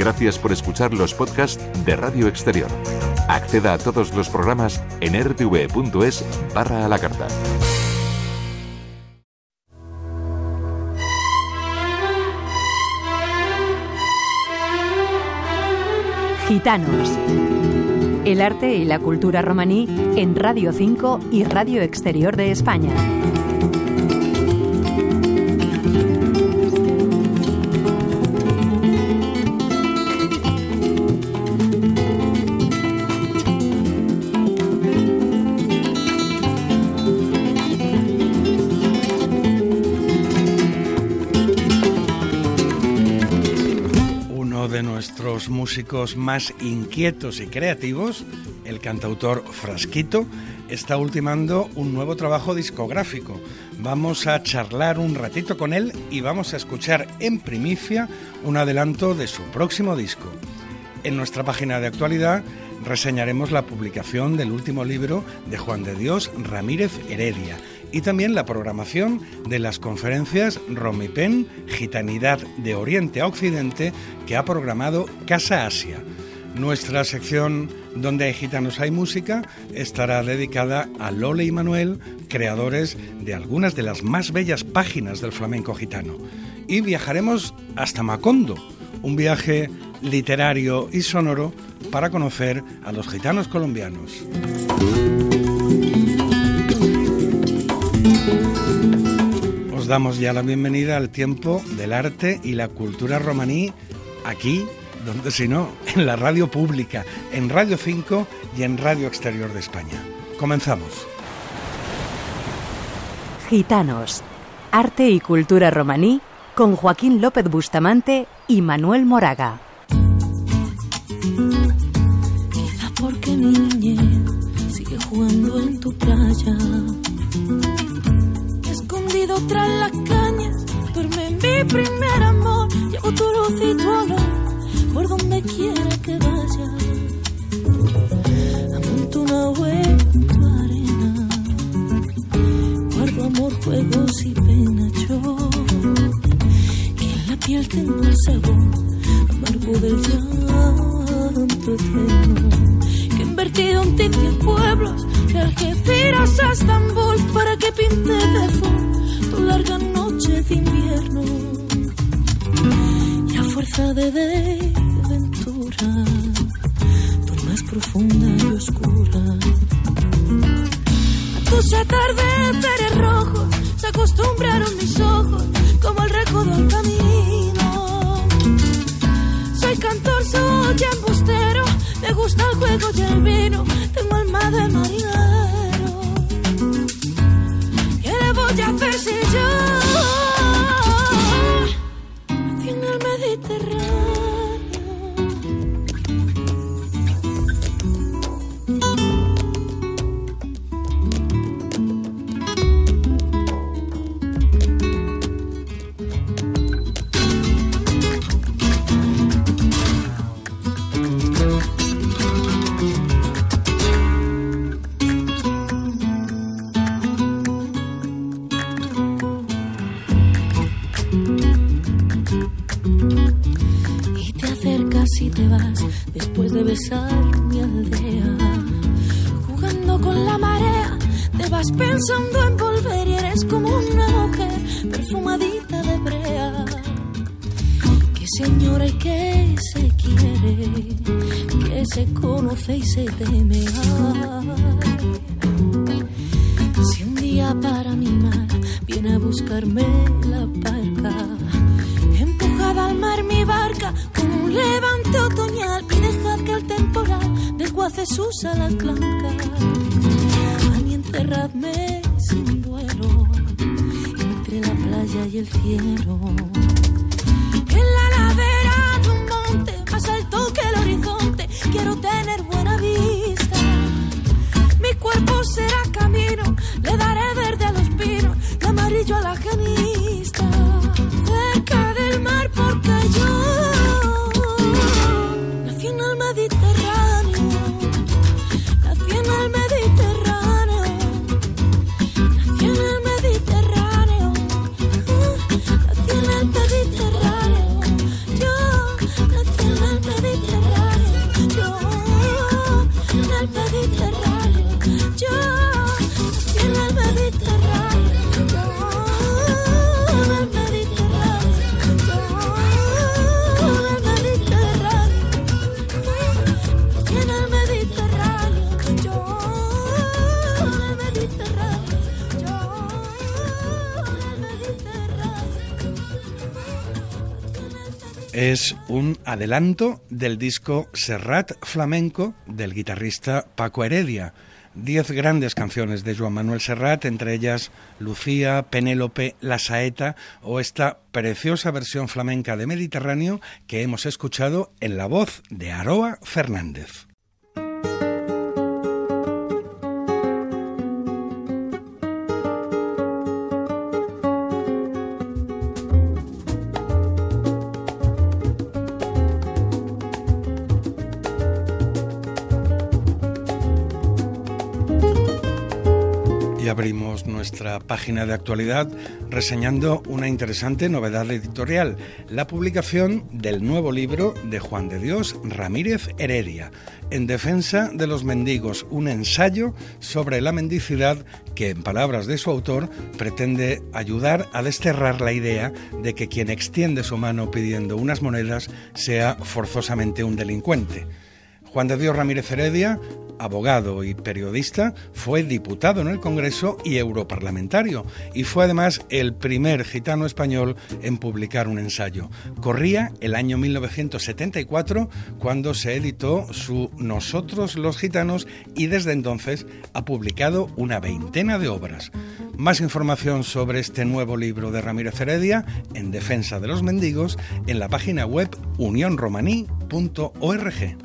Gracias por escuchar los podcasts de Radio Exterior. Acceda a todos los programas en rtv.es/a la carta. Gitanos. El arte y la cultura romaní en Radio 5 y Radio Exterior de España. Nuestros músicos más inquietos y creativos, el cantautor Frasquito, está ultimando un nuevo trabajo discográfico. Vamos a charlar un ratito con él y vamos a escuchar en primicia un adelanto de su próximo disco. En nuestra página de actualidad reseñaremos la publicación del último libro de Juan de Dios Ramírez Heredia y también la programación de las conferencias Romipen, Gitanidad de Oriente a Occidente, que ha programado Casa Asia. Nuestra sección Donde hay gitanos hay música estará dedicada a Lole y Manuel, creadores de algunas de las más bellas páginas del flamenco gitano. Y viajaremos hasta Macondo, un viaje literario y sonoro para conocer a los gitanos colombianos. Os damos ya la bienvenida al tiempo del arte y la cultura romaní, aquí, donde si no, en la radio pública, en Radio 5 y en Radio Exterior de España. Comenzamos. Gitanos, arte y cultura romaní, con Joaquín López Bustamante y Manuel Moraga. Quizá porque mi niñez sigue jugando en tu playa, escondido tras las cañas, duerme mi primer amor. Llevo tu luz y tu olor por donde quiera que vaya. Amontonado en tu arena, guardo amor, juegos y pena. Yo, que en la piel tengo el sabor amargo del llanto eterno, que he invertido en ti 100 pueblos, de Algeciras a Estambul, para que pinte de azul tu larga noche de invierno. Y a fuerza de desventura, tu más profunda y oscura. A tus atardeceres rojos se acostumbraron mis ojos, como el recodo al camino. Soy cantor, soy embustero, me gusta el juego y el vino, tengo alma de marinero. ¿Qué le voy a hacer si yo nací en el Mediterráneo? Y te vas después de besar mi aldea, jugando con la marea, te vas pensando en volver y eres como una mujer perfumadita de brea, que se añora y que se quiere, que se conoce y se teme. Si un día para mi mar viene a buscarme la barca, empujada al mar mi barca con un levante otoñal, y dejad que el temporal desguace sus alas blancas. A mí enterradme sin duelo entre la playa y el cielo, en la ladera de un monte más alto que el horizonte. Quiero tener buena vista, mi cuerpo será camino, le daré verde a los pinos y amarillo a la genista. Cerca del mar porque yo nací en el Mediterráneo, nací en el Mediterráneo, nací en el Mediterráneo, nací en el Mediterráneo. Es un adelanto del disco Serrat Flamenco del guitarrista Paco Heredia. 10 grandes canciones de Joan Manuel Serrat, entre ellas Lucía, Penélope, La Saeta o esta preciosa versión flamenca de Mediterráneo que hemos escuchado en la voz de Aroa Fernández. Y abrimos nuestra página de actualidad reseñando una interesante novedad editorial, la publicación del nuevo libro de Juan de Dios Ramírez Heredia, En defensa de los mendigos, un ensayo sobre la mendicidad que, en palabras de su autor, pretende ayudar a desterrar la idea de que quien extiende su mano pidiendo unas monedas sea forzosamente un delincuente. Juan de Dios Ramírez Heredia, abogado y periodista, fue diputado en el Congreso y europarlamentario, y fue además el primer gitano español en publicar un ensayo. Corría el año 1974 cuando se editó su Nosotros los Gitanos, y desde entonces ha publicado una veintena de obras. Más información sobre este nuevo libro de Ramírez Heredia, En defensa de los mendigos, en la página web unionromaní.org.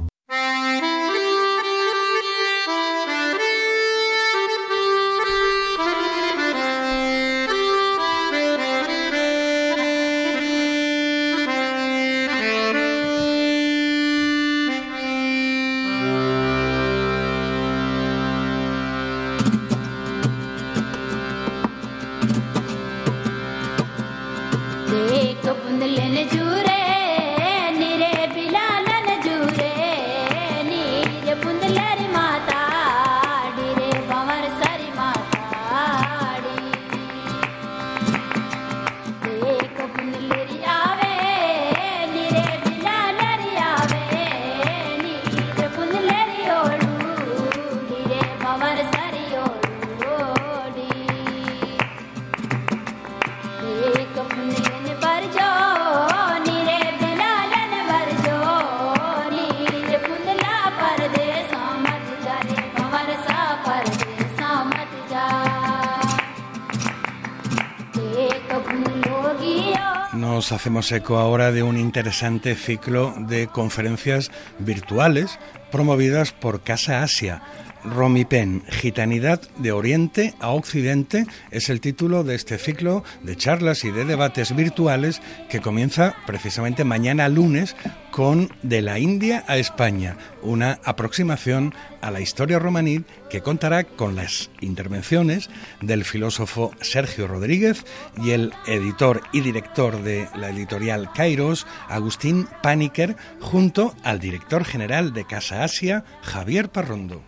Nos hacemos eco ahora de un interesante ciclo de conferencias virtuales promovidas por Casa Asia. Romipen, Gitanidad de Oriente a Occidente, es el título de este ciclo de charlas y de debates virtuales que comienza precisamente mañana lunes con De la India a España, una aproximación a la historia romaní que contará con las intervenciones del filósofo Sergio Rodríguez y el editor y director de la editorial Kairos, Agustín Paniker, junto al director general de Casa Asia, Javier Parrondo.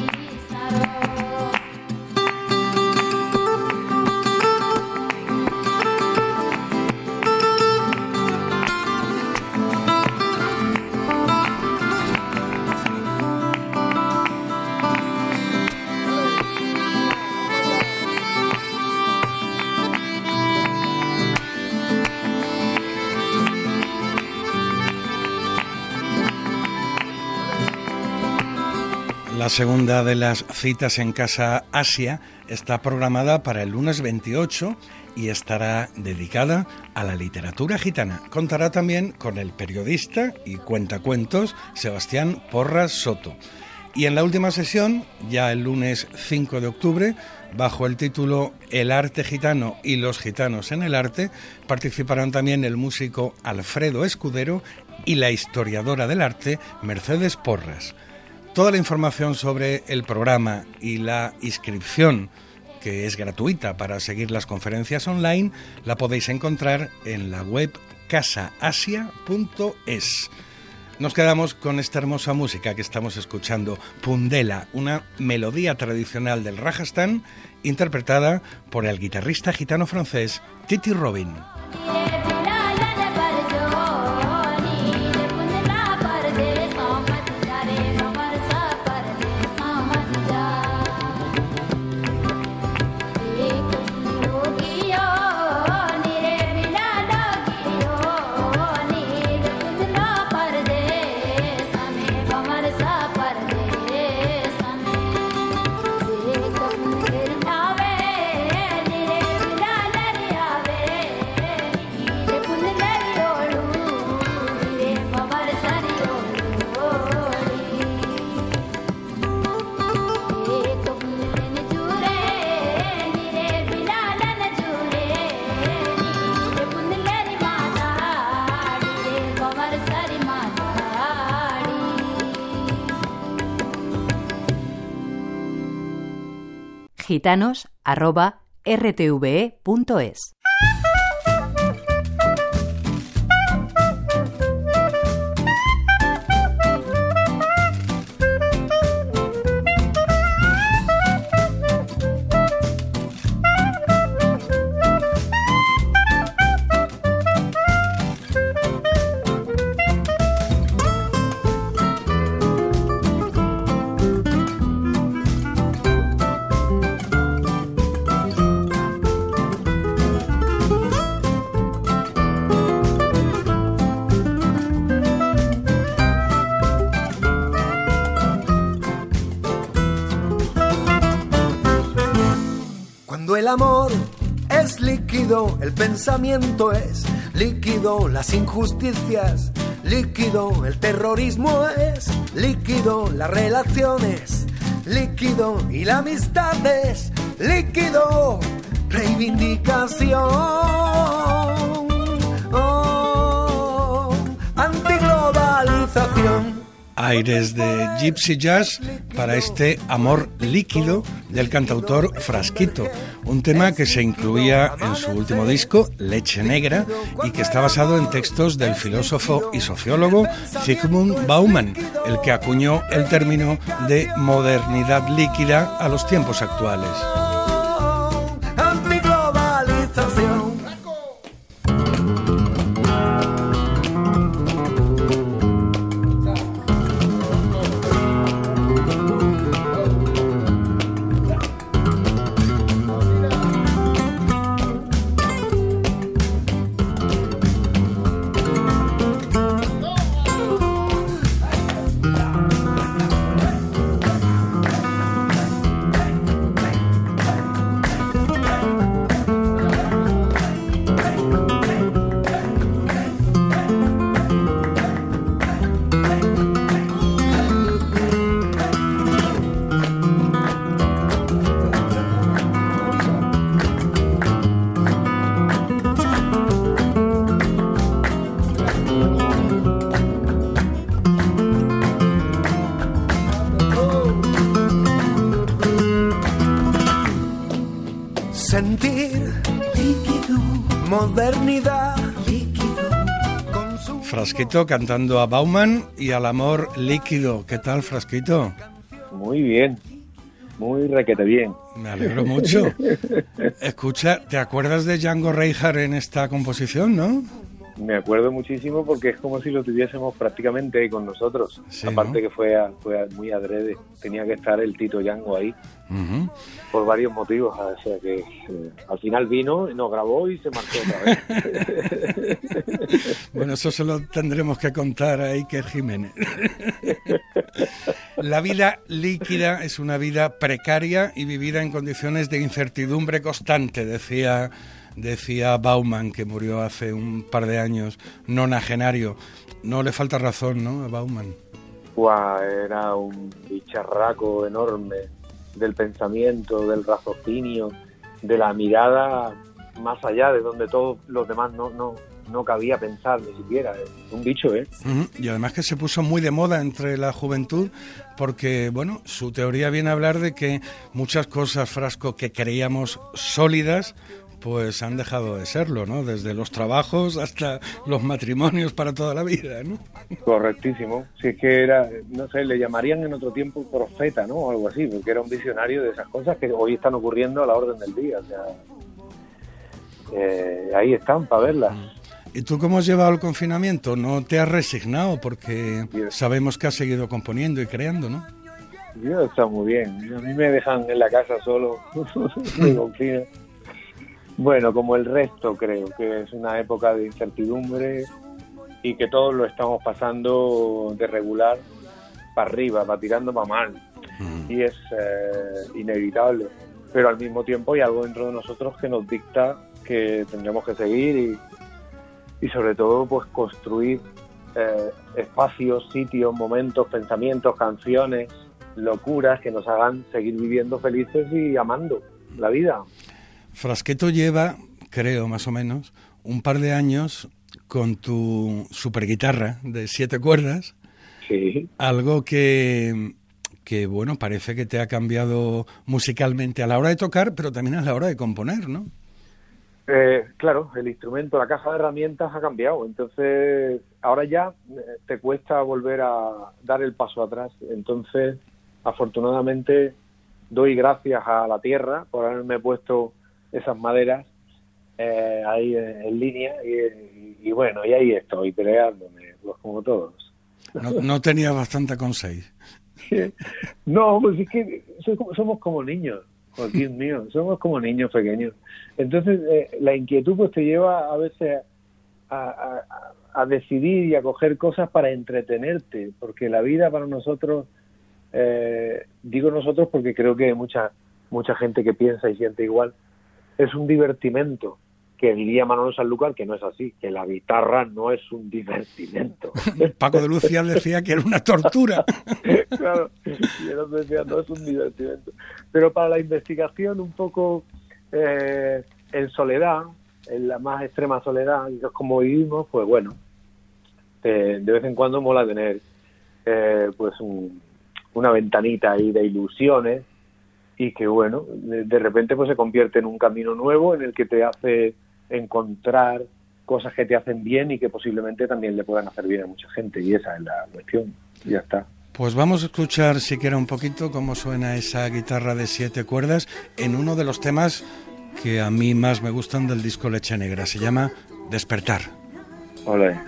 La segunda de las citas en Casa Asia está programada para el lunes 28 y estará dedicada a la literatura gitana. Contará también con el periodista y cuentacuentos Sebastián Porras Soto. Y en la última sesión, ya el lunes 5 de octubre, bajo el título El arte gitano y los gitanos en el arte, participarán también el músico Alfredo Escudero y la historiadora del arte Mercedes Porras. Toda la información sobre el programa y la inscripción, que es gratuita para seguir las conferencias online, la podéis encontrar en la web casaasia.es. Nos quedamos con esta hermosa música que estamos escuchando, Pundela, una melodía tradicional del Rajastán, interpretada por el guitarrista gitano francés Titi Robin. gitanos@rtve.es. El amor es líquido, el pensamiento es líquido, las injusticias, líquido, el terrorismo es líquido, las relaciones, líquido y la amistad es líquido, reivindicación, antiglobalización. Aires de Gypsy Jazz para este Amor líquido del cantautor Frasquito, un tema que se incluía en su último disco, Leche Negra, y que está basado en textos del filósofo y sociólogo Zygmunt Bauman, el que acuñó el término de modernidad líquida a los tiempos actuales. Antiglobalización. Sentir líquido, modernidad líquido. Frasquito cantando a Bauman y al amor líquido. ¿Qué tal, Frasquito? Muy bien, muy requete bien. Me alegro mucho. Escucha, ¿te acuerdas de Django Reinhardt en esta composición, no? Me acuerdo muchísimo porque es como si lo tuviésemos prácticamente ahí con nosotros. Sí, aparte, ¿no? que fue muy adrede. Tenía que estar el Tito Django ahí. Uh-huh. Por varios motivos. O sea que al final vino, nos grabó y se marchó otra vez. Bueno, eso se lo tendremos que contar a Iker Jiménez. La vida líquida es una vida precaria y vivida en condiciones de incertidumbre constante, decía Bauman, que murió hace un par de años, nonagenario. No le falta razón, ¿no?, a Bauman. Era un bicharraco enorme del pensamiento, del raciocinio, de la mirada más allá de donde todos los demás no cabía pensar ni siquiera. Un bicho, ¿eh? Uh-huh. Y además que se puso muy de moda entre la juventud porque, bueno, su teoría viene a hablar de que muchas cosas, Frasco, que creíamos sólidas, pues han dejado de serlo, ¿no? Desde los trabajos hasta los matrimonios para toda la vida, ¿no? Correctísimo. Si es que era, no sé, le llamarían en otro tiempo profeta, ¿no? O algo así, porque era un visionario de esas cosas que hoy están ocurriendo a la orden del día. O sea, ahí están para verlas. ¿Y tú cómo has llevado el confinamiento? ¿No te has resignado? Porque sabemos que has seguido componiendo y creando, ¿no? Yo he estado muy bien. A mí me dejan en la casa solo. Me confinan. Bueno, como el resto, creo que es una época de incertidumbre y que todos lo estamos pasando de regular para arriba, para tirando para mal. Y es inevitable. Pero al mismo tiempo hay algo dentro de nosotros que nos dicta que tendremos que seguir y sobre todo pues construir espacios, sitios, momentos, pensamientos, canciones, locuras que nos hagan seguir viviendo felices y amando la vida. Frasquito lleva, creo más o menos, un par de años con tu superguitarra de 7 cuerdas. Sí. Algo que que, bueno, parece que te ha cambiado musicalmente a la hora de tocar, pero también a la hora de componer, ¿no? Claro, el instrumento, la caja de herramientas ha cambiado, entonces ahora ya te cuesta volver a dar el paso atrás. Entonces, afortunadamente, doy gracias a la tierra por haberme puesto esas maderas ahí en línea y bueno, y ahí estoy peleándome, pues como todos. No tenías bastante con 6. No, pues es que somos como niños, Joaquín mío, somos como niños pequeños. Entonces, la inquietud pues te lleva a veces a decidir y a coger cosas para entretenerte, porque la vida para nosotros, digo nosotros porque creo que hay mucha gente que piensa y siente igual, es un divertimento, que diría Manolo Sanlúcar que no es así, que la guitarra no es un divertimento. Paco de Lucía decía que era una tortura. Claro, y él decía, no es un divertimento. Pero para la investigación un poco en soledad, en la más extrema soledad, como vivimos, pues bueno, de vez en cuando mola tener pues una ventanita ahí de ilusiones y que bueno, de repente pues se convierte en un camino nuevo en el que te hace encontrar cosas que te hacen bien y que posiblemente también le puedan hacer bien a mucha gente, y esa es la cuestión, y ya está. Pues vamos a escuchar siquiera un poquito cómo suena esa guitarra de 7 cuerdas en uno de los temas que a mí más me gustan del disco Leche Negra, se llama Despertar. Olé.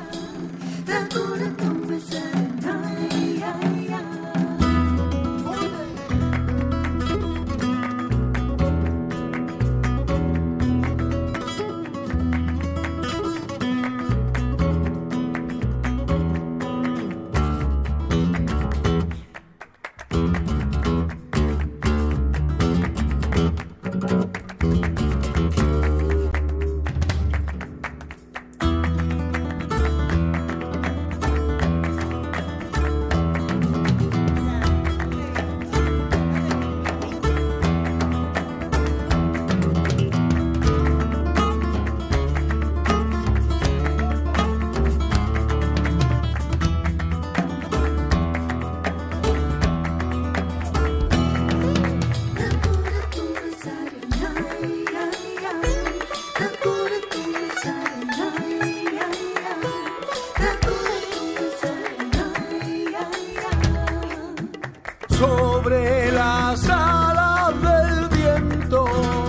Sobre las alas del viento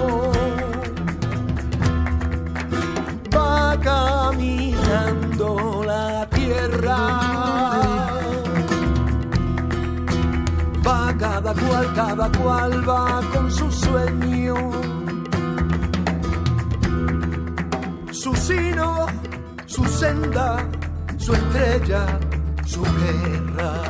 va caminando la tierra, va cada cual va con su sueño, su sino, su senda, su estrella, su guerra.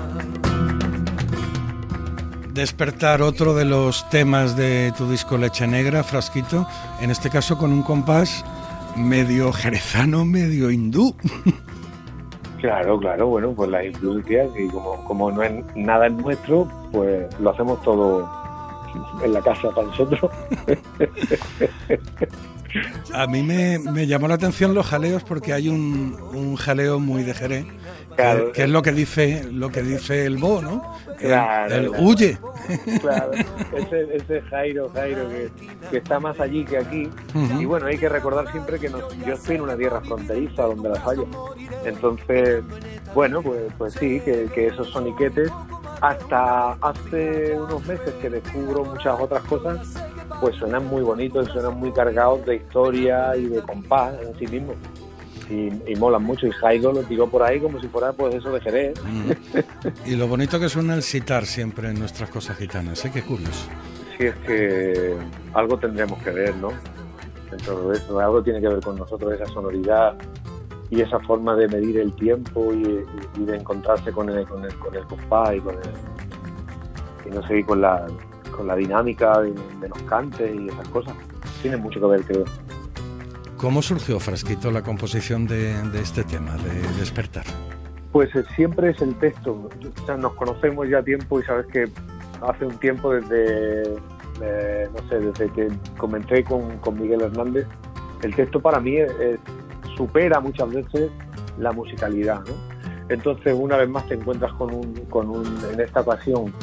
Despertar, otro de los temas de tu disco Leche Negra, Frasquito, en este caso con un compás medio jerezano, medio hindú. Claro, bueno, pues las influencias, y como no es nada nuestro, pues lo hacemos todo en la casa para nosotros. A mí me llamó la atención los jaleos, porque hay un jaleo muy de Jerez, claro, que es lo que dice el Bo, ¿no? Claro, huye. Claro, ese Jairo que está más allí que aquí. Uh-huh. Y bueno, hay que recordar siempre que yo estoy en una tierra fronteriza donde las haya. Entonces, bueno, pues sí, que esos soniquetes, hasta hace unos meses que descubro muchas otras cosas, pues suenan muy bonitos y suenan muy cargados de historia y de compás en sí mismo. Y molan mucho, y Jairo lo tiró por ahí como si fuera pues eso de Jerez. Y lo bonito que suena el sitar siempre en nuestras cosas gitanas, qué curioso. Sí, es que algo tendremos que ver, ¿no? En todo eso, algo tiene que ver con nosotros, esa sonoridad y esa forma de medir el tiempo y de encontrarse con el compás y no sé, con la dinámica de los cantes y esas cosas. Tiene mucho que ver, creo. ¿Cómo surgió, Frasquito, la composición de este tema, de Despertar? Pues siempre es el texto. O sea, nos conocemos ya tiempo y sabes que hace un tiempo desde que comencé con Miguel Hernández, el texto para mí supera muchas veces la musicalidad, ¿no? Entonces, una vez más te encuentras en esta ocasión,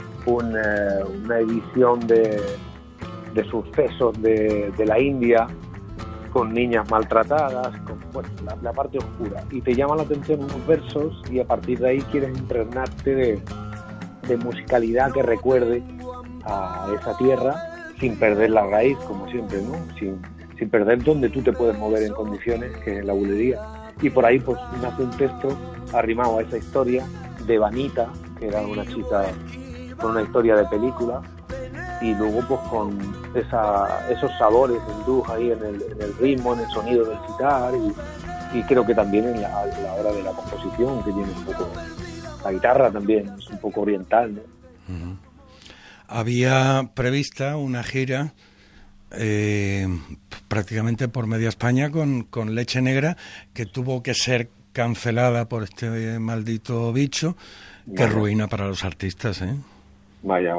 una edición de sucesos de la India, con niñas maltratadas, con la parte oscura. Y te llama la atención unos versos y a partir de ahí quieres impregnarte de musicalidad que recuerde a esa tierra sin perder la raíz, como siempre, ¿no? Sin perder donde tú te puedes mover en condiciones, que es la bulería. Y por ahí pues nace un texto arrimado a esa historia de Vanita, que era una chica con una historia de película, y luego pues con esos sabores hindúes ahí en el ritmo, en el sonido del sitar, y creo que también a la hora de la composición, que tiene un poco la guitarra también, es un poco oriental, ¿no? Uh-huh. Había prevista una gira prácticamente por media España con Leche Negra, que tuvo que ser cancelada por este maldito bicho. Qué ruina para los artistas, ¿eh? Vaya.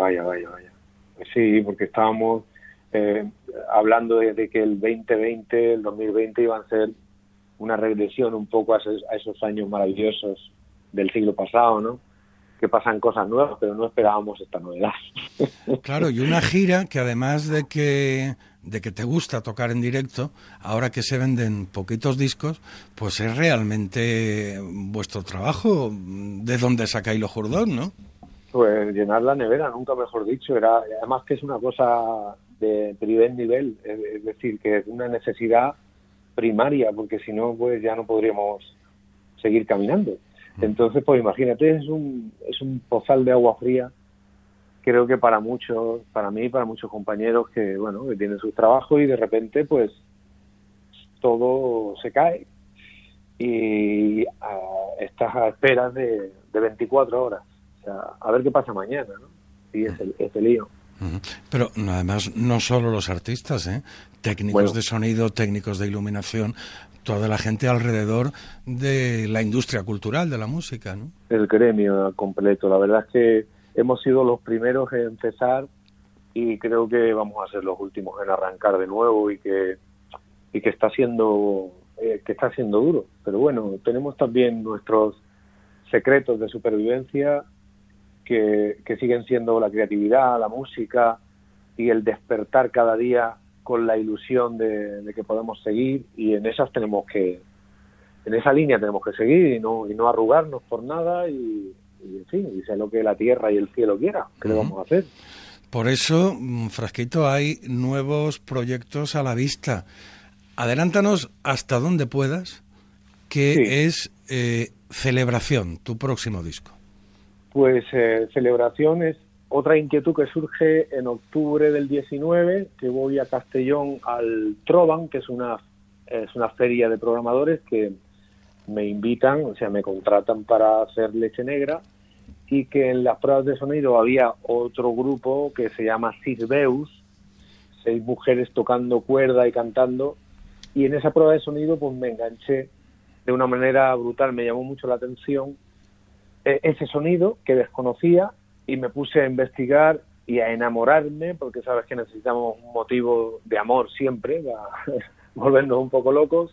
Sí, porque estábamos hablando de que el 2020 iban a ser una regresión un poco a esos años maravillosos del siglo pasado, ¿no? Que pasan cosas nuevas, pero no esperábamos esta novedad. Claro, y una gira que además de que te gusta tocar en directo, ahora que se venden poquitos discos, pues es realmente vuestro trabajo, de donde sacáis los jurdón, ¿no? Pues llenar la nevera, nunca mejor dicho. Además que es una cosa de primer nivel, es decir, que es una necesidad primaria, porque si no, pues ya no podríamos seguir caminando. Entonces, pues imagínate, es un pozal de agua fría, creo que para mí y para muchos compañeros que tienen sus trabajos y de repente, pues, todo se cae y estás a esperas de 24 horas. O sea, a ver qué pasa mañana, ¿no? Y ese lío. Pero además, no solo los artistas, técnicos de sonido, técnicos de iluminación, toda la gente alrededor de la industria cultural, de la música, ¿no? El gremio completo. La verdad es que hemos sido los primeros en empezar y creo que vamos a ser los últimos en arrancar de nuevo y que está siendo duro. Pero bueno, tenemos también nuestros secretos de supervivencia que siguen siendo la creatividad, la música y el despertar cada día con la ilusión de que podemos seguir, y en esa línea tenemos que seguir y no arrugarnos por nada y en fin, y sea lo que la tierra y el cielo quiera, ¿qué le vamos a hacer? Por eso, Frasquito, hay nuevos proyectos a la vista. Adelántanos hasta donde puedas, que es Celebración, tu próximo disco. Pues Celebración es otra inquietud que surge en octubre del 19, que voy a Castellón al Trovan, que es una feria de programadores que me invitan, o sea, me contratan para hacer Leche Negra, y que en las pruebas de sonido había otro grupo que se llama Sisbeus, 6 mujeres tocando cuerda y cantando, y en esa prueba de sonido pues me enganché de una manera brutal, me llamó mucho la atención ese sonido que desconocía, y me puse a investigar y a enamorarme, porque sabes que necesitamos un motivo de amor siempre, para volvernos un poco locos.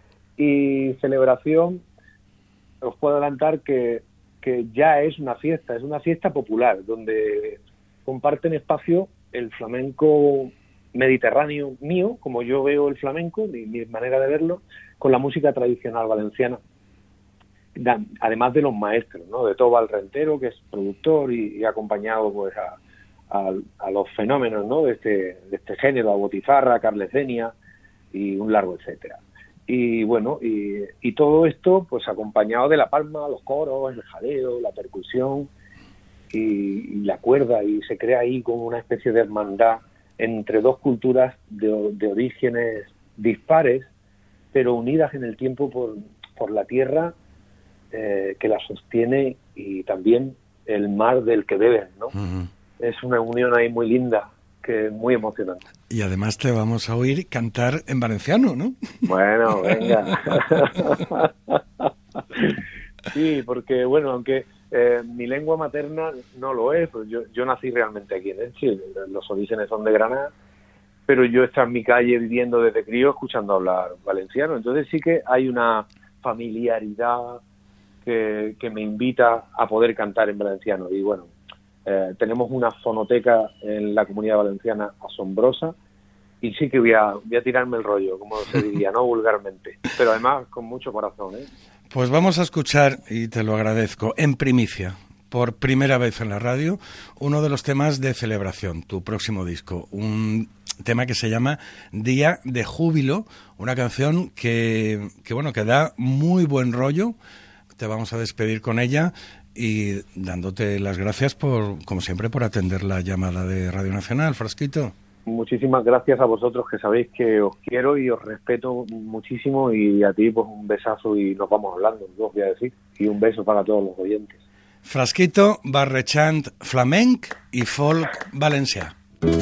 Y Celebración, os puedo adelantar que ya es una fiesta popular, donde comparten espacio el flamenco mediterráneo mío, como yo veo el flamenco, mi manera de verlo, con la música tradicional valenciana. Además de los maestros, ¿no? De Tobal Rentero, que es productor y acompañado pues a los fenómenos, ¿no? de este género, a Botifarra, a Carlesenia y un largo etcétera. Y bueno, y todo esto pues acompañado de la palma, los coros, el jaleo, la percusión y la cuerda, y se crea ahí como una especie de hermandad entre dos culturas de orígenes dispares, pero unidas en el tiempo por la tierra que la sostiene, y también el mar del que beben, ¿no? Uh-huh. Es una unión ahí muy linda, que es muy emocionante. Y además te vamos a oír cantar en valenciano, ¿no? Bueno, venga. Sí, porque bueno, aunque mi lengua materna no lo es, pues yo nací realmente aquí en Elche, los orígenes son de Granada, pero yo he estado en mi calle viviendo desde crío escuchando hablar valenciano, entonces sí que hay una familiaridad que me invita a poder cantar en valenciano. Y bueno, tenemos una fonoteca en la Comunidad Valenciana asombrosa, y sí que voy a tirarme el rollo, como se diría, no vulgarmente, pero además con mucho corazón, ¿eh? Pues vamos a escuchar, y te lo agradezco, en primicia, por primera vez en la radio, uno de los temas de celebración, tu próximo disco, un tema que se llama Día de Júbilo, una canción que da muy buen rollo. Te vamos a despedir con ella y dándote las gracias como siempre, por atender la llamada de Radio Nacional, Frasquito. Muchísimas gracias a vosotros, que sabéis que os quiero y os respeto muchísimo, y a ti pues un besazo y nos vamos hablando, os voy a decir, y un beso para todos los oyentes. Frasquito, barrechant flamenc i folk valencià.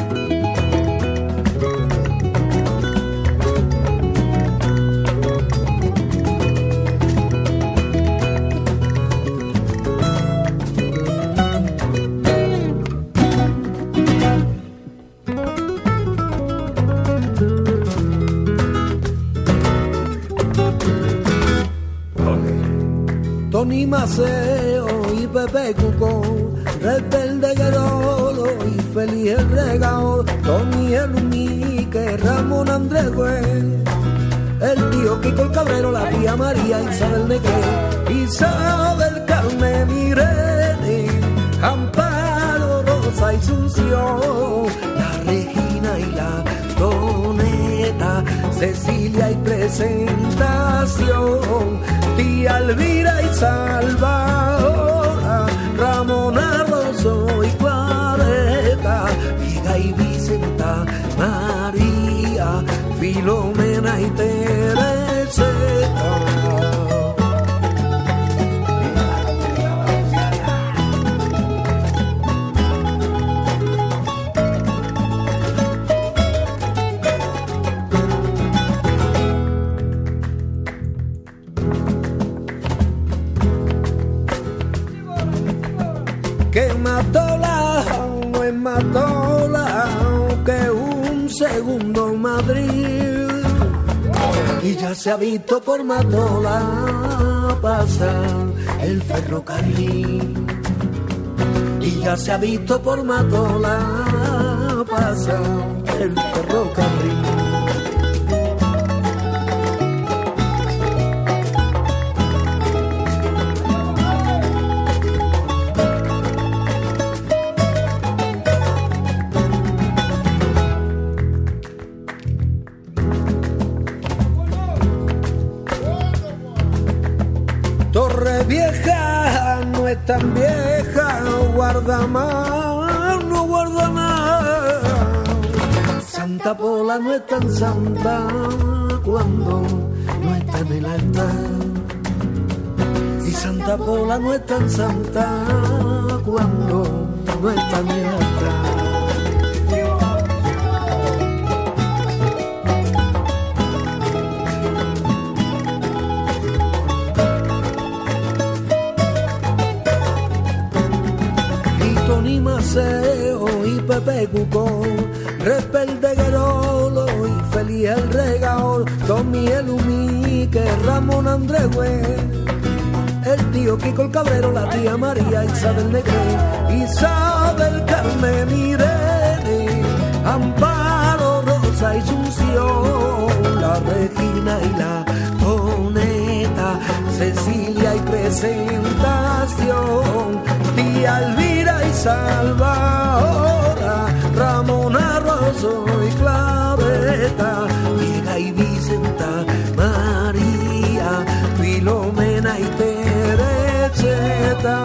Toni Maceo y Pepe Cucó, Rebelde Guerolo y Feliz el Regador, Tony el Unique, Ramón Andrés Güey, el tío Kiko el Cabrero, la tía María, Isabel Negré, Isabel Carmen Irene, Amparo, Rosa y Sunción, la Regina y la Doneta, Cecilia y Presentación, tía Elvira y Salvadora, Ramona, Rosso y Clareta, Viga y Vicenta, María, Filomena y Tereseta. Que Matola no es Matola, que un segundo Madrid, y ya se ha visto por Matola pasar el ferrocarril, y ya se ha visto por Matola pasar el ferrocarril. Torre Vieja no es tan vieja, Guardamar no guarda nada, Santa Pola no es tan santa cuando no está en el altar, y Santa Pola no es tan santa cuando no está en el altar. Toni Maceo y Pepe Cucó, Rebelde Guerolo y Feliz el Regador, Tommy el Unique, Ramón Andrés Güey, el tío Kiko el Cabrero, la tía María, Isabel Negré, Isabel Carmen Irene, Amparo, Rosa y Sunción, la Regina y la Doneta, Cecilia y Presentación, tía Elvira y Salvadora, Ramona, Rosso y Clareta, Viega y Vicenta, María, Filomena y Tereseta.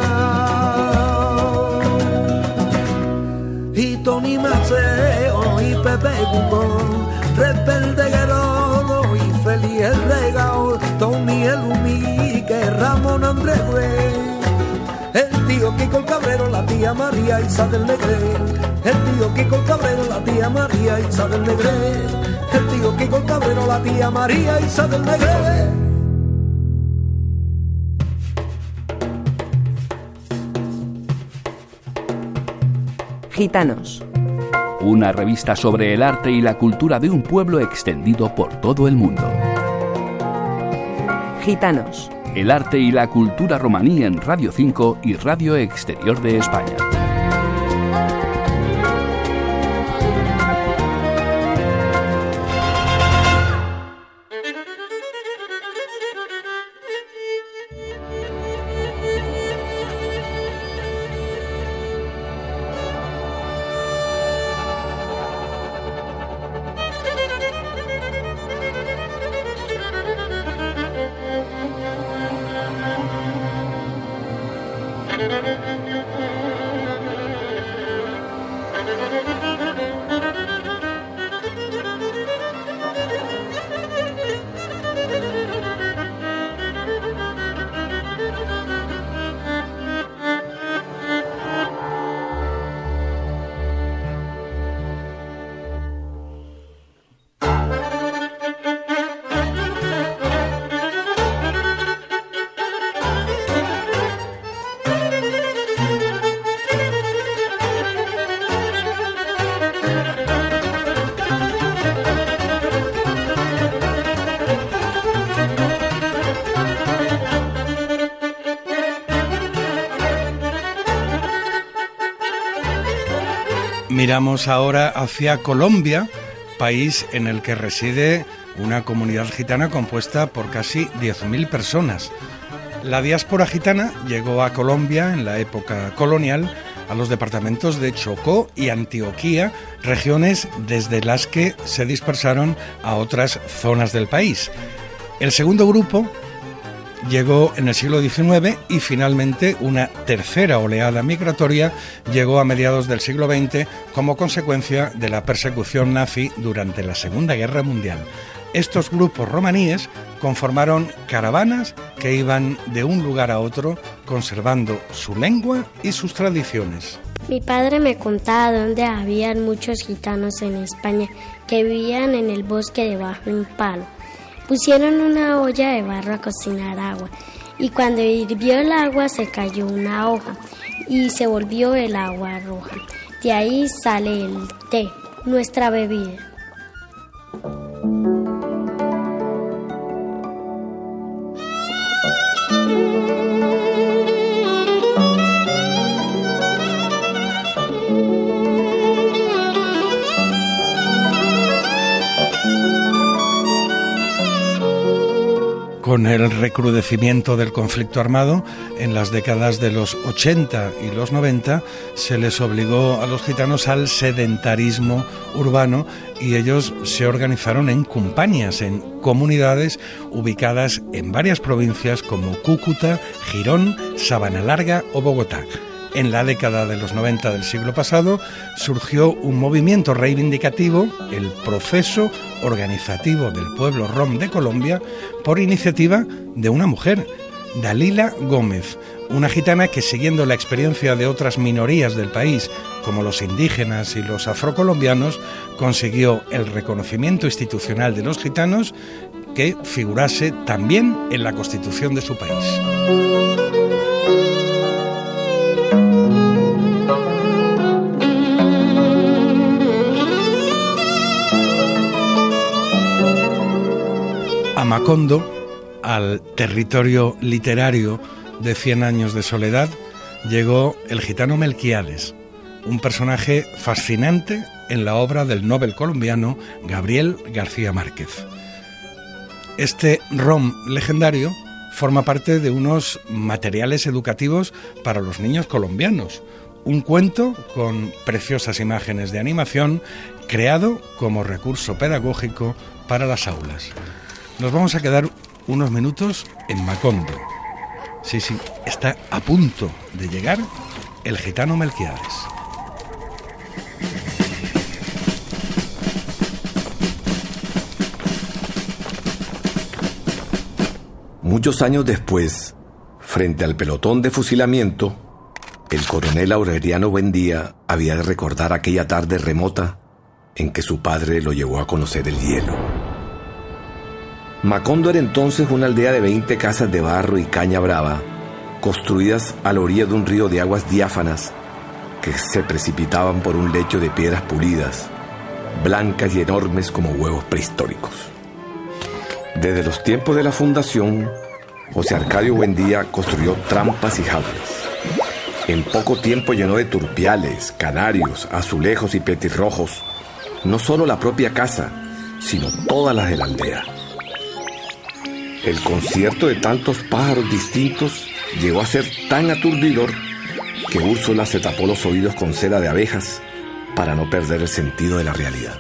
Y Toni Maceo y Pepe Cucó, Rebelde Guerolo y Feliz el Regador, Tony el Unique, Ramón Andrés Güey, el tío Kiko el Cabrero, la tía María, Isabel Negré, el tío Kiko el Cabrero, la tía María, Isabel Negré, el tío Kiko el Cabrero, la tía María, Isabel Negré. Gitanos. Una revista sobre el arte y la cultura de un pueblo extendido por todo el mundo. Gitanos. el arte y la cultura romaní en Radio 5 y Radio Exterior de España. Miramos ahora hacia Colombia, país en el que reside una comunidad gitana compuesta por casi 10.000 personas. La diáspora gitana llegó a Colombia en la época colonial a los departamentos de Chocó y Antioquia, regiones desde las que se dispersaron a otras zonas del país. El segundo grupo llegó en el siglo XIX y finalmente una tercera oleada migratoria llegó a mediados del siglo XX como consecuencia de la persecución nazi durante la Segunda Guerra Mundial. Estos grupos romaníes conformaron caravanas que iban de un lugar a otro conservando su lengua y sus tradiciones. Mi padre me contaba dónde habían muchos gitanos en España que vivían en el bosque debajo de un palo. Pusieron una olla de barro a cocinar agua y cuando hirvió el agua se cayó una hoja y se volvió el agua roja. De ahí sale el té, nuestra bebida. Con el recrudecimiento del conflicto armado, en las décadas de los 80 y los 90 se les obligó a los gitanos al sedentarismo urbano y ellos se organizaron en compañías, en comunidades ubicadas en varias provincias como Cúcuta, Girón, Sabana Larga o Bogotá. En la década de los 90 del siglo pasado surgió un movimiento reivindicativo, el Proceso Organizativo del Pueblo Rom de Colombia, por iniciativa de una mujer, Dalila Gómez, una gitana que, siguiendo la experiencia de otras minorías del país, como los indígenas y los afrocolombianos, consiguió el reconocimiento institucional de los gitanos que figurase también en la Constitución de su país. A Macondo, al territorio literario de 100 años de soledad, llegó el gitano Melquiades, un personaje fascinante en la obra del Nobel colombiano Gabriel García Márquez. Este rom legendario forma parte de unos materiales educativos para los niños colombianos, un cuento con preciosas imágenes de animación creado como recurso pedagógico para las aulas. Nos vamos a quedar unos minutos en Macondo. Sí, está a punto de llegar el gitano Melquiades. Muchos años después, frente al pelotón de fusilamiento, el coronel Aureliano Buendía había de recordar aquella tarde remota en que su padre lo llevó a conocer el hielo. Macondo era entonces una aldea de 20 casas de barro y caña brava, construidas a la orilla de un río de aguas diáfanas que se precipitaban por un lecho de piedras pulidas, blancas y enormes como huevos prehistóricos. Desde los tiempos de la fundación, José Arcadio Buendía construyó trampas y jaulas. En poco tiempo llenó de turpiales, canarios, azulejos y petirrojos no solo la propia casa, sino todas las de la aldea. El concierto de tantos pájaros distintos llegó a ser tan aturdidor que Úrsula se tapó los oídos con cera de abejas para no perder el sentido de la realidad.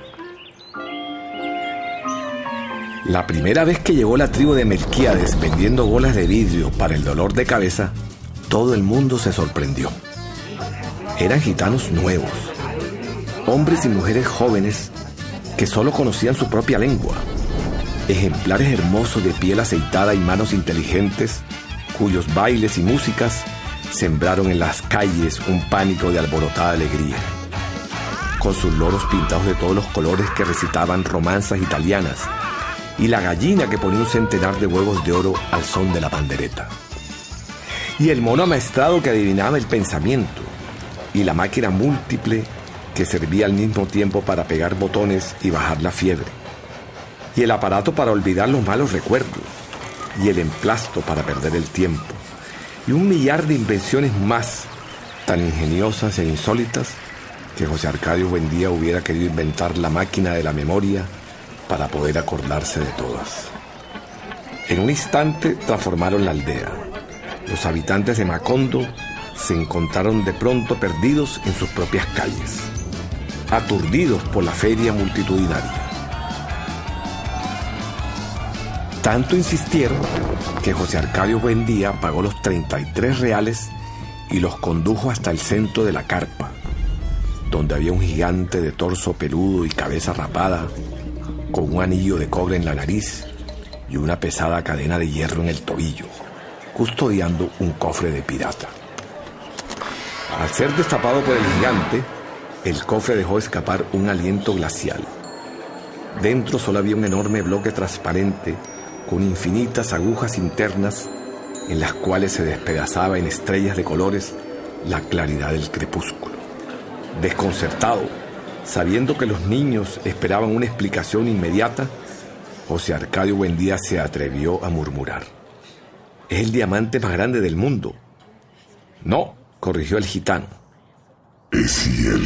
La primera vez que llegó la tribu de Melquíades vendiendo bolas de vidrio para el dolor de cabeza, todo el mundo se sorprendió. Eran gitanos nuevos, hombres y mujeres jóvenes que solo conocían su propia lengua, ejemplares hermosos de piel aceitada y manos inteligentes, cuyos bailes y músicas sembraron en las calles un pánico de alborotada alegría. Con sus loros pintados de todos los colores que recitaban romanzas italianas, y la gallina que ponía un centenar de huevos de oro al son de la pandereta, y el mono amaestrado que adivinaba el pensamiento, y la máquina múltiple que servía al mismo tiempo para pegar botones y bajar la fiebre, y el aparato para olvidar los malos recuerdos, y el emplasto para perder el tiempo, y un millar de invenciones más tan ingeniosas e insólitas que José Arcadio Buendía hubiera querido inventar la máquina de la memoria para poder acordarse de todas. En un instante transformaron la aldea. Los habitantes de Macondo se encontraron de pronto perdidos en sus propias calles, aturdidos por la feria multitudinaria. Tanto insistieron que José Arcadio Buendía pagó los 33 reales y los condujo hasta el centro de la carpa, donde había un gigante de torso peludo y cabeza rapada, con un anillo de cobre en la nariz y una pesada cadena de hierro en el tobillo, custodiando un cofre de pirata. Al ser destapado por el gigante, el cofre dejó escapar un aliento glacial. Dentro solo había un enorme bloque transparente con infinitas agujas internas en las cuales se despedazaba en estrellas de colores la claridad del crepúsculo. Desconcertado, sabiendo que los niños esperaban una explicación inmediata, José Arcadio Buendía se atrevió a murmurar: «Es el diamante más grande del mundo». «No», corrigió el gitano. «Es hielo».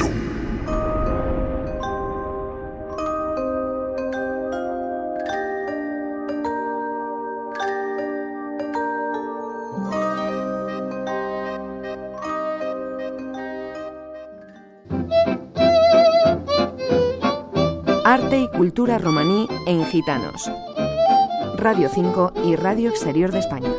Arte y cultura romaní en gitanos. Radio 5 y Radio Exterior de España.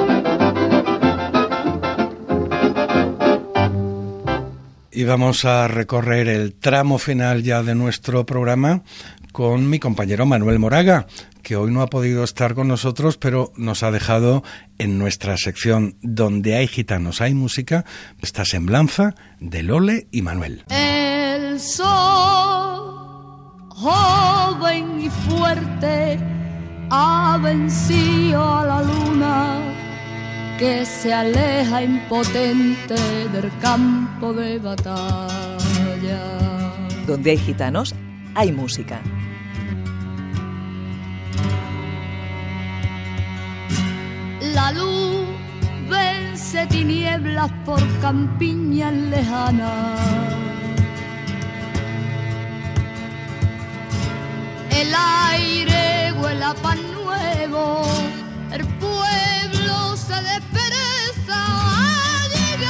Y vamos a recorrer el tramo final ya de nuestro programa con mi compañero Manuel Moraga, que hoy no ha podido estar con nosotros, pero nos ha dejado en nuestra sección Donde hay gitanos, hay música, esta semblanza de Lole y Manuel. El sol, joven y fuerte, ha vencido a la luna que se aleja impotente del campo de batalla. Donde hay gitanos, hay música. La luz vence tinieblas por campiñas lejanas. El aire huele a pan nuevo, el pueblo se despereza, ha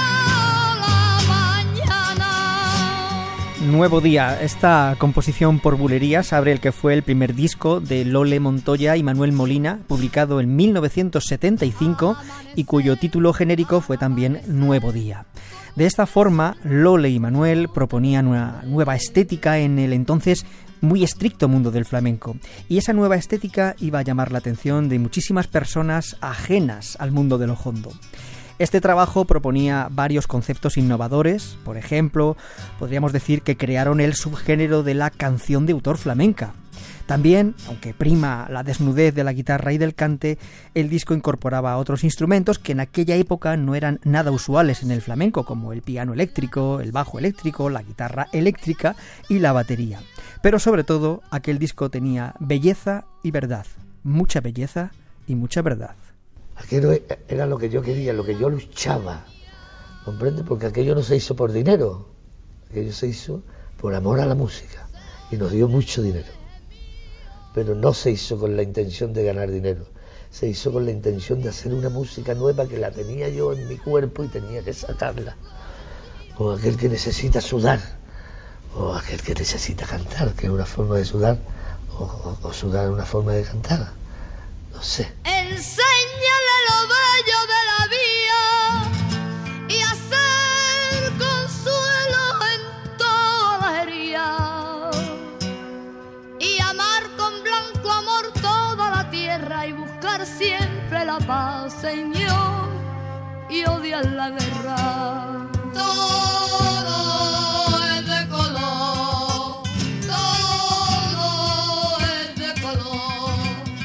llegado la mañana. Nuevo día. Esta composición por bulerías abre el que fue el primer disco de Lole Montoya y Manuel Molina, publicado en 1975 y cuyo título genérico fue también Nuevo Día. De esta forma, Lole y Manuel proponían una nueva estética en el entonces muy estricto mundo del flamenco, y esa nueva estética iba a llamar la atención de muchísimas personas ajenas al mundo de lo hondo. Este trabajo proponía varios conceptos innovadores. Por ejemplo, podríamos decir que crearon el subgénero de la canción de autor flamenca. También, aunque prima la desnudez de la guitarra y del cante, el disco incorporaba otros instrumentos que en aquella época no eran nada usuales en el flamenco, como el piano eléctrico, el bajo eléctrico, la guitarra eléctrica y la batería. Pero sobre todo, aquel disco tenía belleza y verdad, mucha belleza y mucha verdad. Aquello era lo que yo quería, lo que yo luchaba, ¿comprende? Porque aquello no se hizo por dinero, aquello se hizo por amor a la música y nos dio mucho dinero, pero no se hizo con la intención de ganar dinero, se hizo con la intención de hacer una música nueva que la tenía yo en mi cuerpo y tenía que sacarla, o aquel que necesita sudar, o aquel que necesita cantar, que es una forma de sudar, o sudar es una forma de cantar, no sé. Enséñale lo bello de la vía y hacer consuelo en toda la herida y amar con blanco amor toda la tierra y buscar siempre la paz, Señor, y odiar la guerra. Todo es de color, todo es de color.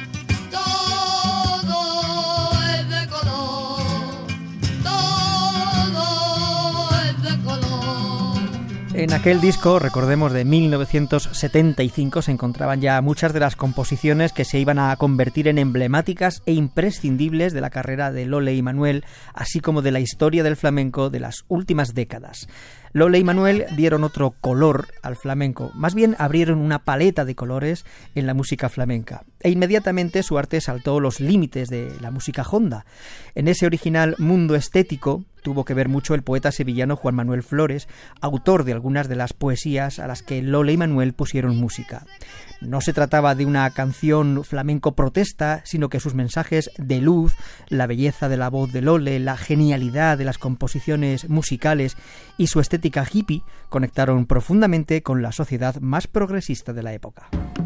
En aquel disco, recordemos, de 1975, se encontraban ya muchas de las composiciones que se iban a convertir en emblemáticas e imprescindibles de la carrera de Lole y Manuel, así como de la historia del flamenco de las últimas décadas. Lole y Manuel dieron otro color al flamenco, más bien abrieron una paleta de colores en la música flamenca, e inmediatamente su arte saltó los límites de la música honda. En ese original mundo estético tuvo que ver mucho el poeta sevillano Juan Manuel Flores, autor de algunas de las poesías a las que Lole y Manuel pusieron música. No se trataba de una canción flamenco protesta, sino que sus mensajes de luz, la belleza de la voz de Lole, la genialidad de las composiciones musicales y su estética hippie conectaron profundamente con la sociedad más progresista de la época.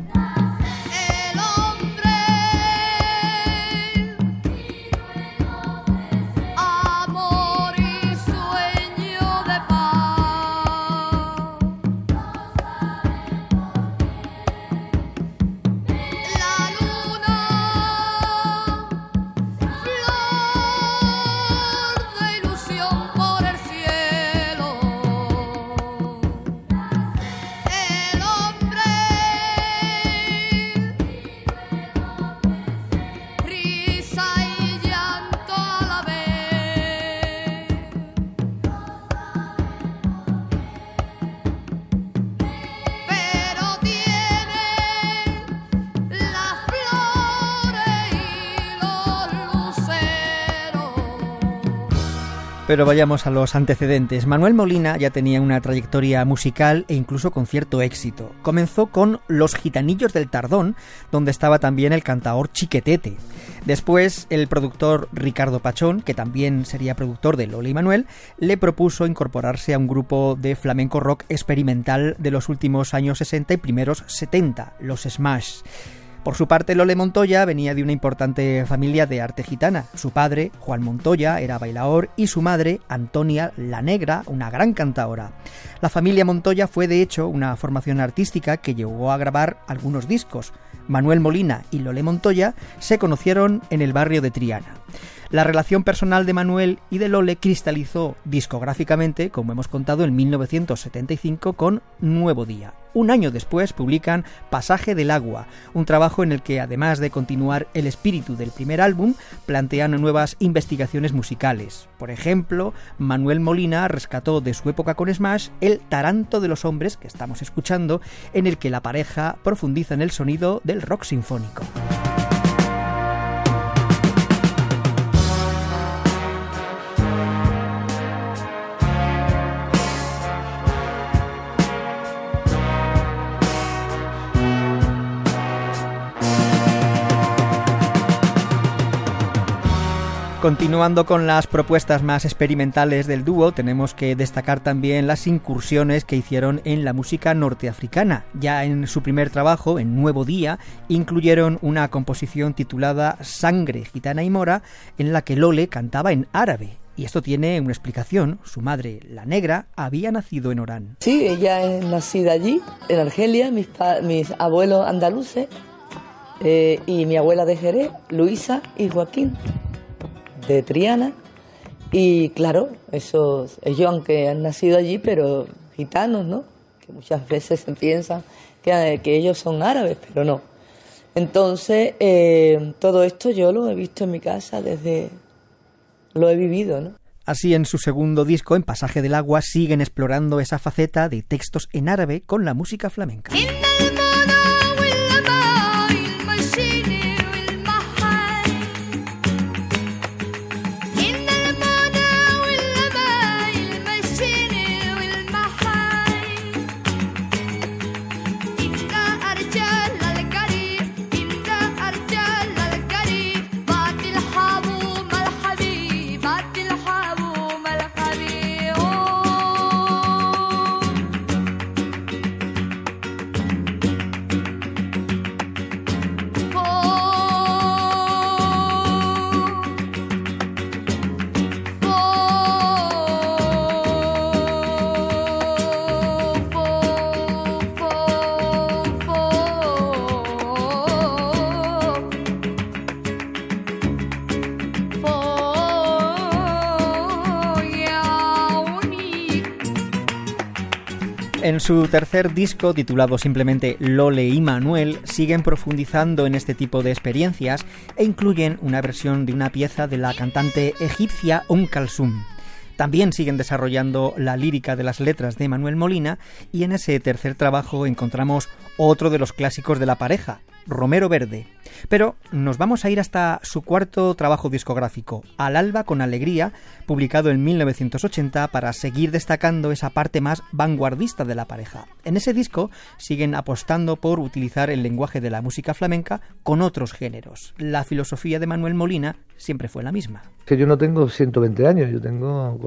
Pero vayamos a los antecedentes. Manuel Molina ya tenía una trayectoria musical e incluso con cierto éxito. Comenzó con Los Gitanillos del Tardón, donde estaba también el cantaor Chiquetete. Después, el productor Ricardo Pachón, que también sería productor de Lole y Manuel, le propuso incorporarse a un grupo de flamenco rock experimental de los últimos años 60 y primeros 70, los Smash. Por su parte, Lole Montoya venía de una importante familia de arte gitana. Su padre, Juan Montoya, era bailaor y su madre, Antonia la Negra, una gran cantaora. La familia Montoya fue, de hecho, una formación artística que llegó a grabar algunos discos. Manuel Molina y Lole Montoya se conocieron en el barrio de Triana. La relación personal de Manuel y de Lole cristalizó discográficamente, como hemos contado, en 1975 con Nuevo Día. Un año después publican Pasaje del Agua, un trabajo en el que, además de continuar el espíritu del primer álbum, plantean nuevas investigaciones musicales. Por ejemplo, Manuel Molina rescató de su época con Smash el Taranto de los Hombres, que estamos escuchando, en el que la pareja profundiza en el sonido del rock sinfónico. Continuando con las propuestas más experimentales del dúo, tenemos que destacar también las incursiones que hicieron en la música norteafricana. Ya en su primer trabajo, en Nuevo Día, incluyeron una composición titulada Sangre Gitana y Mora, en la que Lole cantaba en árabe. Y esto tiene una explicación. Su madre, la Negra, había nacido en Orán. Sí, ella es nacida allí, en Argelia, mis abuelos andaluces y mi abuela de Jerez, Luisa y Joaquín, de Triana. Y claro, ellos aunque han nacido allí, pero gitanos, ¿no? Que muchas veces se piensan que ellos son árabes, pero no. Entonces, todo esto yo lo he visto en mi casa lo he vivido, ¿no? Así, en su segundo disco, En Pasaje del Agua, siguen explorando esa faceta de textos en árabe con la música flamenca. En su tercer disco, titulado simplemente Lole y Manuel, siguen profundizando en este tipo de experiencias e incluyen una versión de una pieza de la cantante egipcia Kalsum. También siguen desarrollando la lírica de las letras de Manuel Molina, y en ese tercer trabajo encontramos otro de los clásicos de la pareja, Romero Verde. Pero nos vamos a ir hasta su cuarto trabajo discográfico, Al alba con alegría, publicado en 1980, para seguir destacando esa parte más vanguardista de la pareja. En ese disco siguen apostando por utilizar el lenguaje de la música flamenca con otros géneros. La filosofía de Manuel Molina siempre fue la misma. Que yo no tengo 120 años, yo tengo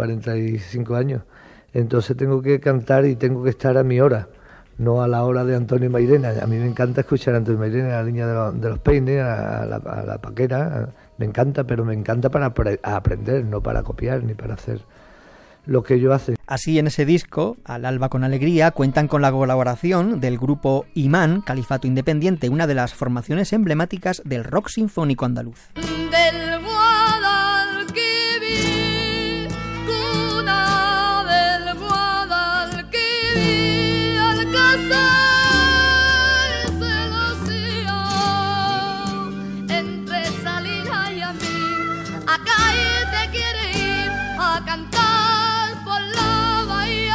45 años, entonces tengo que cantar y tengo que estar a mi hora, no a la hora de Antonio Mairena. A mí me encanta escuchar a Antonio Mairena, a la niña de los peines, a la paquera, me encanta, pero me encanta para aprender, no para copiar ni para hacer lo que yo hace. Así, en ese disco, Al alba con alegría, cuentan con la colaboración del grupo Imán, Califato Independiente, una de las formaciones emblemáticas del rock sinfónico andaluz. Del Guadalquivir, cuna del Guadalquivir, alcázar celosío, entre Salina y a mí, acá te quiere ir a cantar por la bahía.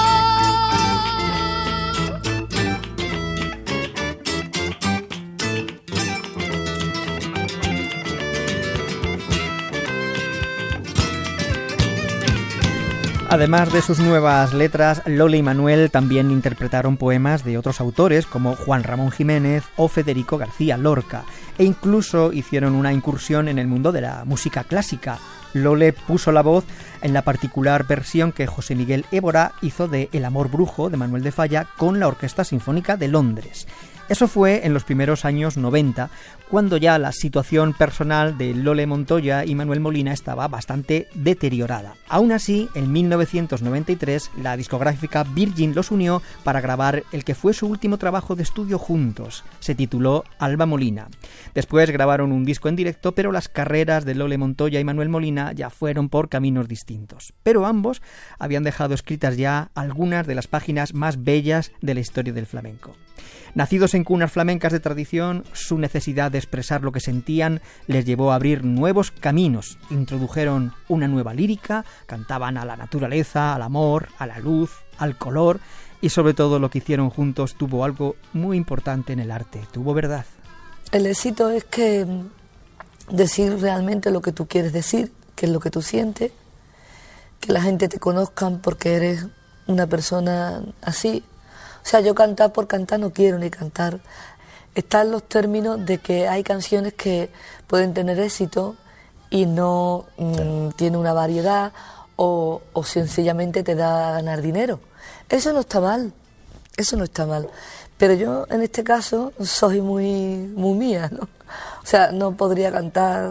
Además de sus nuevas letras, Lole y Manuel también interpretaron poemas de otros autores como Juan Ramón Jiménez o Federico García Lorca, e incluso hicieron una incursión en el mundo de la música clásica. Lole puso la voz en la particular versión que José Miguel Évora hizo de El amor brujo de Manuel de Falla con la Orquesta Sinfónica de Londres. Eso fue en los primeros años 90, cuando ya la situación personal de Lole Montoya y Manuel Molina estaba bastante deteriorada. Aún así, en 1993, la discográfica Virgin los unió para grabar el que fue su último trabajo de estudio juntos. Se tituló Alba Molina. Después grabaron un disco en directo, pero las carreras de Lole Montoya y Manuel Molina ya fueron por caminos distintos. Pero ambos habían dejado escritas ya algunas de las páginas más bellas de la historia del flamenco. Nacidos en cunas flamencas de tradición, su necesidad de expresar lo que sentían les llevó a abrir nuevos caminos. Introdujeron una nueva lírica, cantaban a la naturaleza, al amor, a la luz, al color, y sobre todo lo que hicieron juntos tuvo algo muy importante en el arte, tuvo verdad. El éxito es que decir realmente lo que tú quieres decir, que es lo que tú sientes, que la gente te conozcan porque eres una persona así. O sea, yo cantar por cantar no quiero ni cantar. Están los términos de que hay canciones que pueden tener éxito y no tiene una variedad o sencillamente te da a ganar dinero. Eso no está mal, eso no está mal. Pero yo en este caso soy muy mía, ¿no? O sea, no podría cantar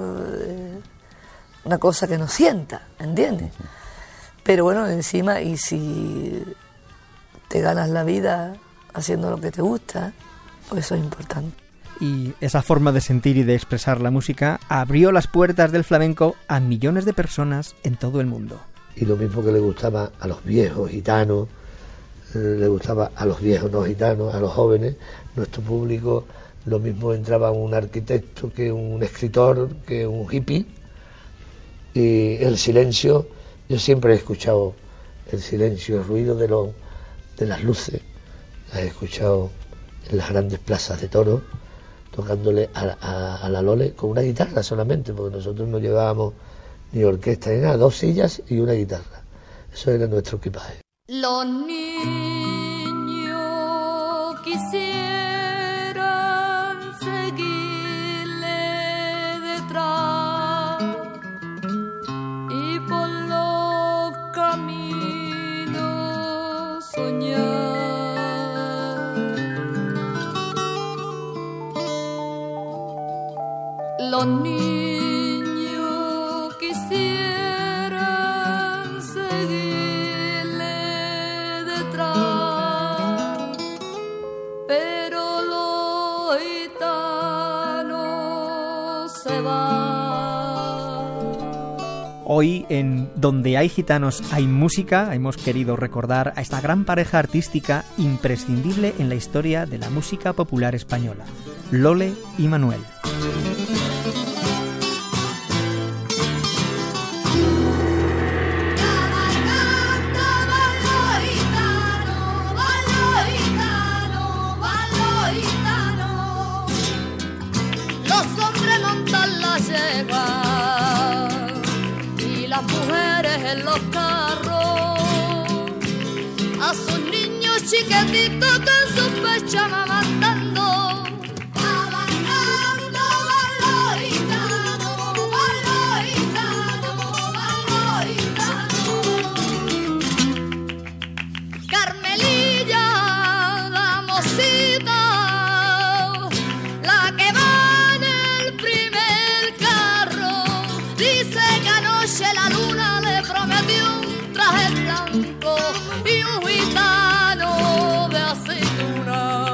una cosa que no sienta, ¿entiendes? Pero bueno, encima, y si te ganas la vida haciendo lo que te gusta, pues eso es importante. Y esa forma de sentir y de expresar la música abrió las puertas del flamenco a millones de personas en todo el mundo. Y lo mismo que le gustaba a los viejos gitanos, le gustaba a los viejos no gitanos, a los jóvenes, nuestro público Lo mismo entraba un arquitecto que un escritor, que un hippie. Y el silencio, yo siempre he escuchado el silencio, el ruido de las luces. Las he escuchado en las grandes plazas de toros, tocándole a la Lole con una guitarra solamente, porque nosotros no llevábamos ni orquesta ni nada, 2 sillas y una guitarra. Eso era nuestro equipaje. Los niños quisieran seguirle detrás y por los caminos soñar. Los niños quisieran seguirle detrás, pero los gitanos se van. Hoy, en Donde hay gitanos hay música, hemos querido recordar a esta gran pareja artística imprescindible en la historia de la música popular española, Lole y Manuel. Y las mujeres en los carros, a sus niños chiquititos con sus pechos amamantando. Carmelilla, la mocita, la que va en el primer carro, dice que anoche la luna le prometió un traje blanco y un gitano de aceituna.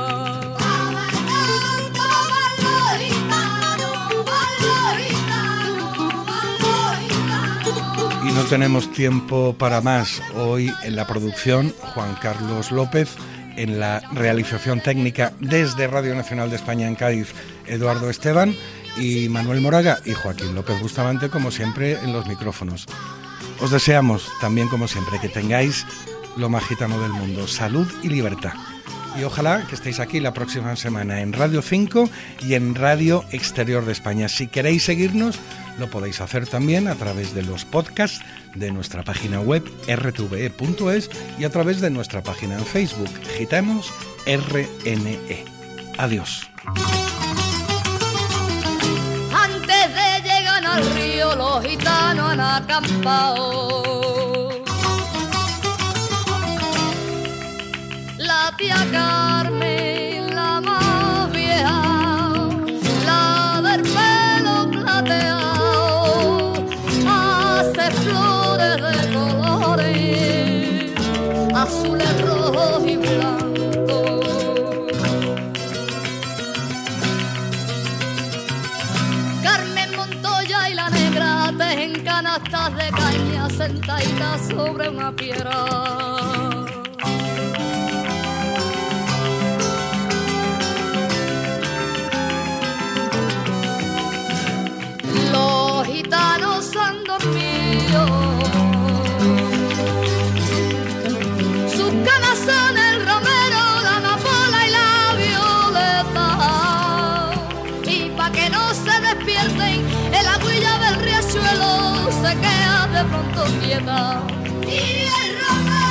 Y no tenemos tiempo para más. Hoy en la producción, Juan Carlos López; en la realización técnica desde Radio Nacional de España en Cádiz, Eduardo Esteban; y Manuel Moraga y Joaquín López Bustamante, como siempre, en los micrófonos. Os deseamos también, como siempre, que tengáis lo más gitano del mundo: salud y libertad. Y ojalá que estéis aquí la próxima semana en Radio 5 y en Radio Exterior de España. Si queréis seguirnos, lo podéis hacer también a través de los podcasts de nuestra página web rtve.es y a través de nuestra página en Facebook, Gitanos RNE. Adiós. Antes de llegar al río, los gitanos han acampado. La tía Carmen, la más vieja, la del pelo plateado, hace flores de colores, azules, rojos y blancos. Carmen Montoya y la negra tejen canastas de caña sentaditas sobre una piedra. Los gitanos han dormido, sus camas son el romero, la amapola y la violeta, y pa' que no se despierten, el agüilla del riachuelo se queda de pronto quieta. Y el romero